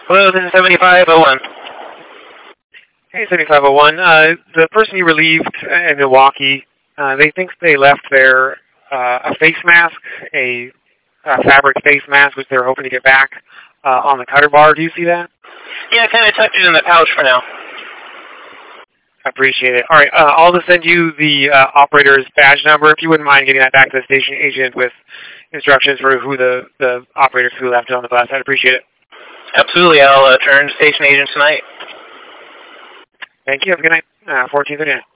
Hello, this is 7501. Hey, 7501. The person you relieved in Milwaukee, they think they left their a face mask, a fabric face mask, which they're hoping to get back on the cutter bar. Do you see that? Yeah, I kind of tucked it in the pouch for now. I appreciate it. All right, I'll just send you the operator's badge number. If you wouldn't mind getting that back to the station agent with instructions for who the operators who left it on the bus, I'd appreciate it. Absolutely. I'll turn to station agent tonight. Thank you. Have a good night. 1439.